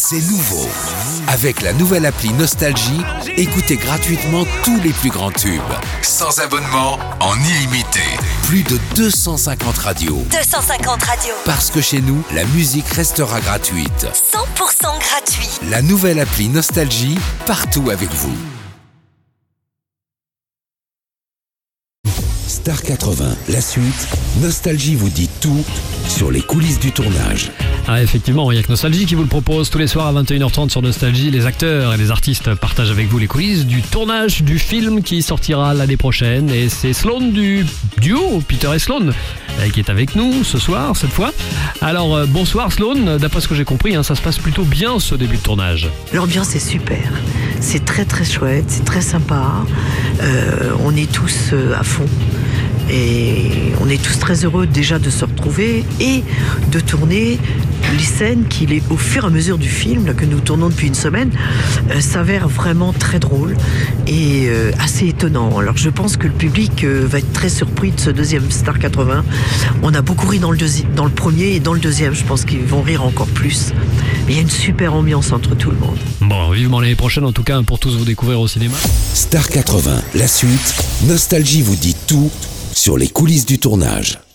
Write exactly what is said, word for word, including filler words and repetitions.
C'est nouveau. Avec la nouvelle appli Nostalgie, écoutez gratuitement tous les plus grands tubes. Sans abonnement, en illimité. Plus de deux cent cinquante radios. deux cent cinquante radios. Parce que chez nous, la musique restera gratuite. cent pour cent gratuit. La nouvelle appli Nostalgie, partout avec vous. Star quatre-vingts, la suite, Nostalgie vous dit tout sur les coulisses du tournage. Ah, effectivement, il n'y a que Nostalgie qui vous le propose tous les soirs à vingt et une heures trente sur Nostalgie. Les acteurs et les artistes partagent avec vous les coulisses du tournage du film qui sortira l'année prochaine. Et c'est Sloan du duo, Peter et Sloan, qui est avec nous ce soir, cette fois. Alors, euh, bonsoir Sloan. D'après ce que j'ai compris, hein, ça se passe plutôt bien ce début de tournage. L'ambiance est super. C'est très très chouette, c'est très sympa. Euh, on est tous euh, à fond. Et on est tous très heureux déjà de se retrouver et de tourner les scènes qui, au fur et à mesure du film là, que nous tournons depuis une semaine, euh, s'avèrent vraiment très drôles et euh, assez étonnants. Alors je pense que le public euh, va être très surpris de ce deuxième Star quatre-vingts. On a beaucoup ri dans le, deuxi- dans le premier et dans le deuxième, je pense qu'ils vont rire encore plus. Mais il y a une super ambiance entre tout le monde. Bon, vivement l'année prochaine en tout cas pour tous vous découvrir au cinéma. Star quatre-vingts, la suite, Nostalgie vous dit tout sur les coulisses du tournage.